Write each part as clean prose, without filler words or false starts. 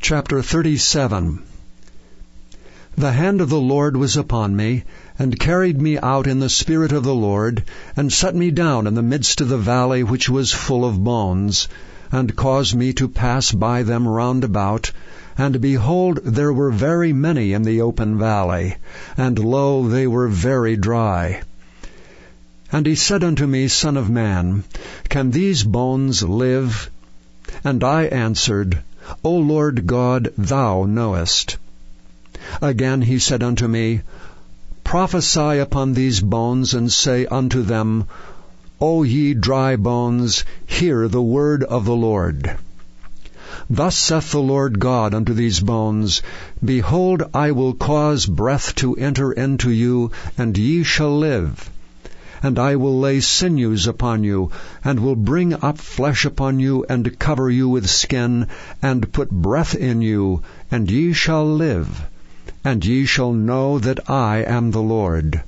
Chapter 37. The hand of the Lord was upon me, and carried me out in the Spirit of the Lord, and set me down in the midst of the valley which was full of bones, and caused me to pass by them round about. And behold, there were very many in the open valley, and lo, they were very dry. And he said unto me, Son of man, can these bones live? And I answered, O Lord God, thou knowest. Again he said unto me, Prophesy upon these bones, and say unto them, O ye dry bones, hear the word of the Lord. Thus saith the Lord God unto these bones, Behold, I will cause breath to enter into you, and ye shall live. And I will lay sinews upon you, and will bring up flesh upon you, and cover you with skin, and put breath in you, and ye shall live. And ye shall know that I am the Lord.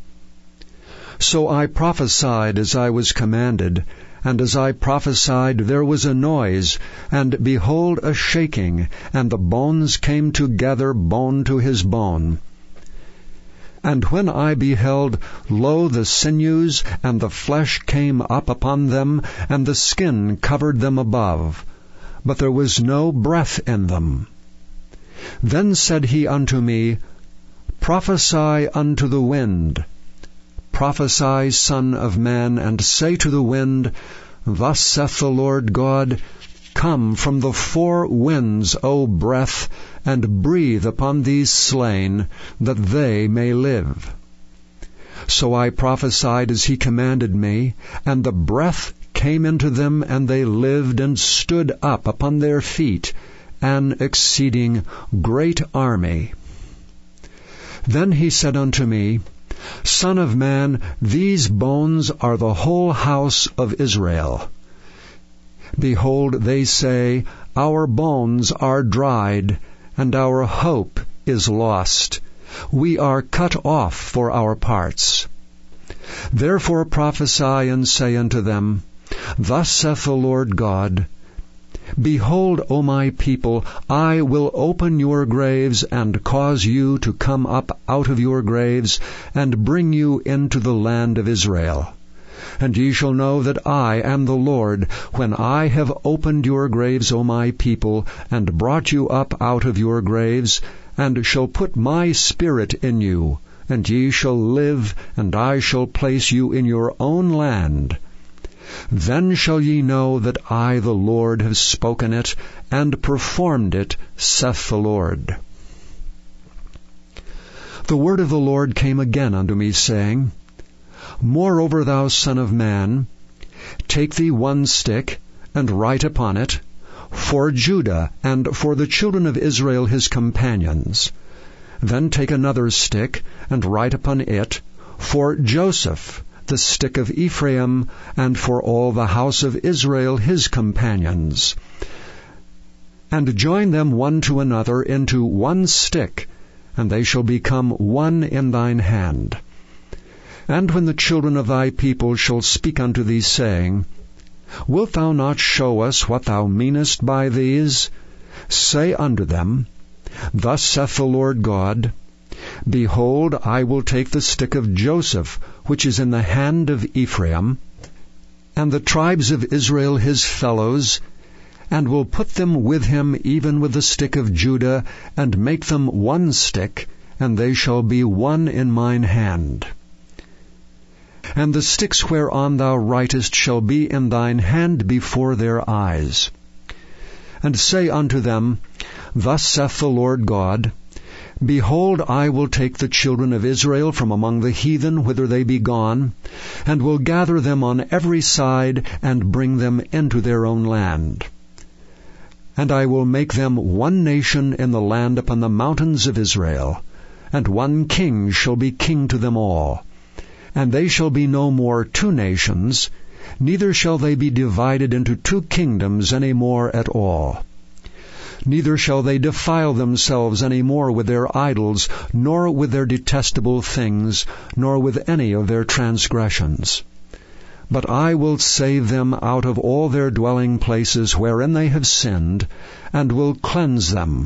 So I prophesied as I was commanded, and as I prophesied there was a noise, and behold a shaking, and the bones came together, bone to his bone. And when I beheld, lo, the sinews and the flesh came up upon them, and the skin covered them above, but there was no breath in them. Then said he unto me, Prophesy unto the wind. Prophesy, Son of man, and say to the wind, Thus saith the Lord God, Come from the four winds, O breath, and breathe upon these slain, that they may live. So I prophesied as he commanded me, and the breath came into them, and they lived and stood up upon their feet, an exceeding great army. Then he said unto me, Son of man, these bones are the whole house of Israel. Behold, they say, Our bones are dried, and our hope is lost. We are cut off for our parts. Therefore prophesy and say unto them, Thus saith the Lord God, Behold, O my people, I will open your graves, and cause you to come up out of your graves, and bring you into the land of Israel. And ye shall know that I am the Lord, when I have opened your graves, O my people, and brought you up out of your graves, and shall put my Spirit in you, and ye shall live, and I shall place you in your own land. Then shall ye know that I, the Lord, have spoken it, and performed it, saith the Lord. The word of the Lord came again unto me, saying, Moreover, thou son of man, take thee one stick, and write upon it, For Judah, and for the children of Israel his companions. Then take another stick, and write upon it, For Joseph, the stick of Ephraim, and for all the house of Israel his companions. And join them one to another into one stick, and they shall become one in thine hand. And when the children of thy people shall speak unto thee, saying, Wilt thou not show us what thou meanest by these? Say unto them, Thus saith the Lord God, Behold, I will take the stick of Joseph, which is in the hand of Ephraim, and the tribes of Israel his fellows, and will put them with him even with the stick of Judah, and make them one stick, and they shall be one in mine hand. And the sticks whereon thou writest shall be in thine hand before their eyes. And say unto them, Thus saith the Lord God, Behold, I will take the children of Israel from among the heathen whither they be gone, and will gather them on every side, and bring them into their own land. And I will make them one nation in the land upon the mountains of Israel, and one king shall be king to them all. And they shall be no more two nations, neither shall they be divided into two kingdoms any more at all. Neither shall they defile themselves any more with their idols, nor with their detestable things, nor with any of their transgressions. But I will save them out of all their dwelling places wherein they have sinned, and will cleanse them,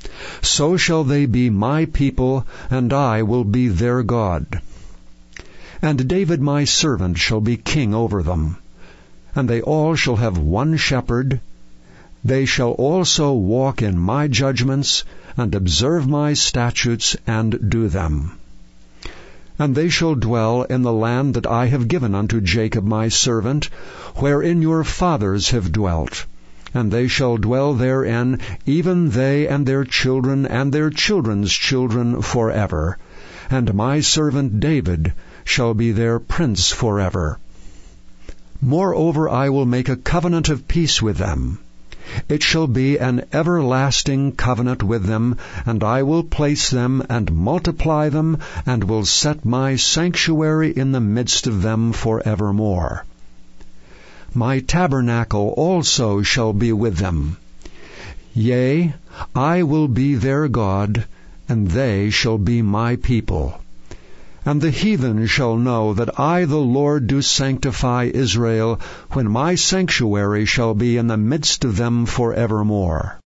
So shall they be my people, and I will be their God. And David my servant shall be king over them. And they all shall have one shepherd. They shall also walk in my judgments, and observe my statutes, and do them. And they shall dwell in the land that I have given unto Jacob my servant, wherein your fathers have dwelt. And they shall dwell therein, even they and their children's children forever. And my servant David shall be their prince forever. Moreover, I will make a covenant of peace with them. It shall be an everlasting covenant with them, and I will place them and multiply them, and will set my sanctuary in the midst of them forevermore. My tabernacle also shall be with them. Yea, I will be their God, and they shall be my people. And the heathen shall know that I the Lord do sanctify Israel, when my sanctuary shall be in the midst of them forevermore.